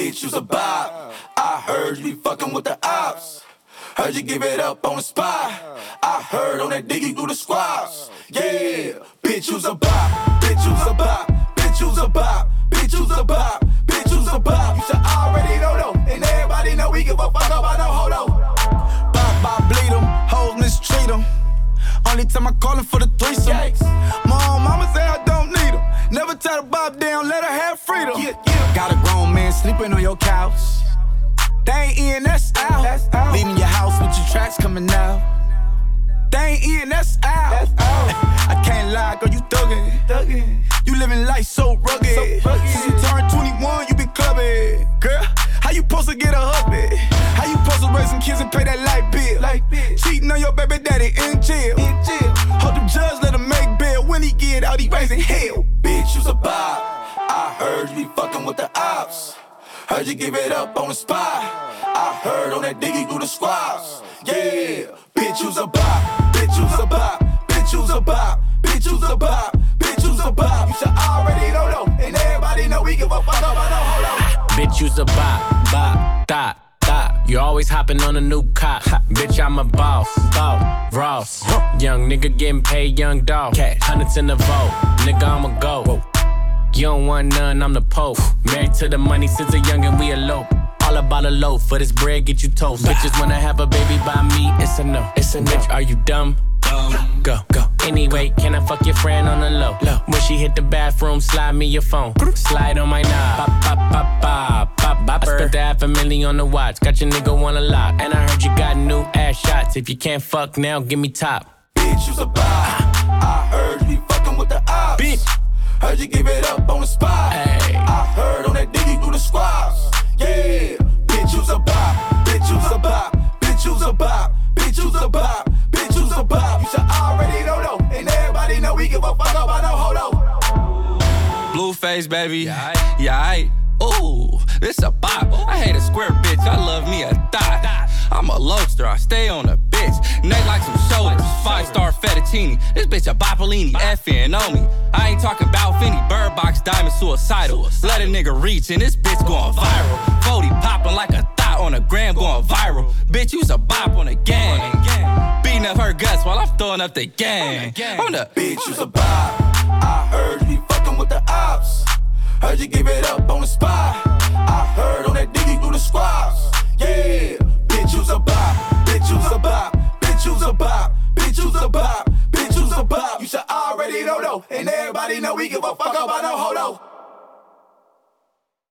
bitch, you's a bop. I heard you be fucking with the ops. Heard you give it up on the spot. I heard on that diggy through the squats. Yeah, bitch, you's a bop. Bitch, you's a bop. Bitch, you's a bop. Bitch, you's a bop. Bitch, you's a bop. You should already know though. And everybody know we give a fuck about no hold on. Bop, bleed them. Hoes mistreat them. Only time I call him for the threesome. Yikes. Mama say I don't need him. Never tie the bob down, let her have freedom. Got a grown man sleeping on your couch. They ain't in, that's out. Leaving your house with your tracks coming out. They ain't in, that's out. I can't lie, girl, you thuggin'. You living life so rugged. Since you turned 21, you been clubbing. Girl, how you supposed to get a hubby? How you supposed to raise some kids and pay that light bill? Cheating on your baby daddy in jail. Hope the judge let him make bail. When he get out, he raising hell. Bitch, you's a bop. I heard you be fucking with the ops. Heard you give it up on the spot. I heard on that diggy through the squats. Yeah, bitch, you's a bop. Bitch, you's a bop. Bitch, you's a bop. Bitch, you's a bop. Bitch, you's a bop. You should already know though. And everybody know we give a fuck about no hold on. Bitch, you's a bop, dot. You always hopping on a new cop. Bitch, I'm a boss, Ross. Young nigga getting paid, young dog. Hundreds in the vault, nigga, I'ma go. You don't want none, I'm the Pope. Married to the money since a youngin', we elope. All about a loaf, for this bread get you toast. Bitches wanna have a baby by me, it's a no. It's a bitch, are you dumb? Go. Anyway, can I fuck your friend on the low? When she hit the bathroom, slide me your phone. Slide on my knob. Pop. I spent $500,000 on the watch. Got your nigga wanna lock. And I heard you got new ass shots. If you can't fuck now, give me top. Bitch, you's a bop. I heard you be fucking with the ops. Bitch. Heard you give it up on the spot. Ay. I heard on that diggy through the squats. Yeah, bitch, you's a bop. Bitch, you's a bop. Bitch, you's a bop. Bitch, you's a bop. Bitch, you's a bop. You should already know though. And everybody know we give a fuck about no hold on. Blueface, baby. Yeah, ooh, this a bop. I hate a square bitch. I love me a dot. I'm a lobster. I stay on a bitch. Neck like some shoulders. 5-star fettuccine. This bitch a Boppolini. Effing on me. I ain't talking about Fendi. Bird box diamond suicidal. Let a nigga reach and this bitch going viral. 40 popping like a thought on a gram going viral. Bitch, you's a bop on the gang. Beating up her guts while I'm throwing up the gang. On the bitch, you's a bop. I heard you be fucking with the ops. Heard you give it up on the spot.